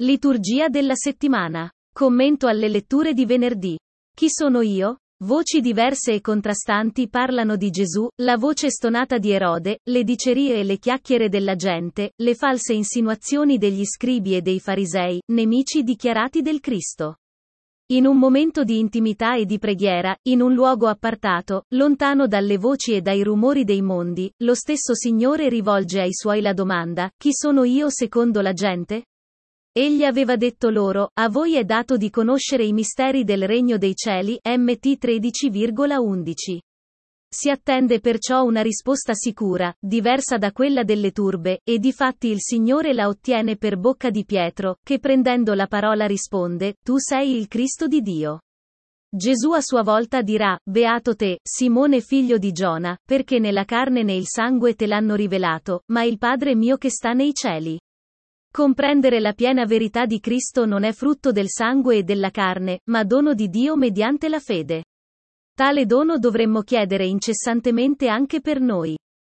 Liturgia della settimana. Commento alle letture di venerdì. Chi sono io? Voci diverse e contrastanti parlano di Gesù, la voce stonata di Erode, le dicerie e le chiacchiere della gente, le false insinuazioni degli scribi e dei farisei, nemici dichiarati del Cristo. In un momento di intimità e di preghiera, in un luogo appartato, lontano dalle voci e dai rumori dei mondi, lo stesso Signore rivolge ai Suoi la domanda: chi sono io secondo la gente? Egli aveva detto loro: a voi è dato di conoscere i misteri del regno dei cieli, Mt 13,11. Si attende perciò una risposta sicura, diversa da quella delle turbe, e difatti il Signore la ottiene per bocca di Pietro, che prendendo la parola risponde: tu sei il Cristo di Dio. Gesù a sua volta dirà: beato te, Simone figlio di Giona, perché né la carne né il sangue te l'hanno rivelato, ma il Padre mio che sta nei cieli. Comprendere la piena verità di Cristo non è frutto del sangue e della carne, ma dono di Dio mediante la fede. Tale dono dovremmo chiedere incessantemente anche per noi.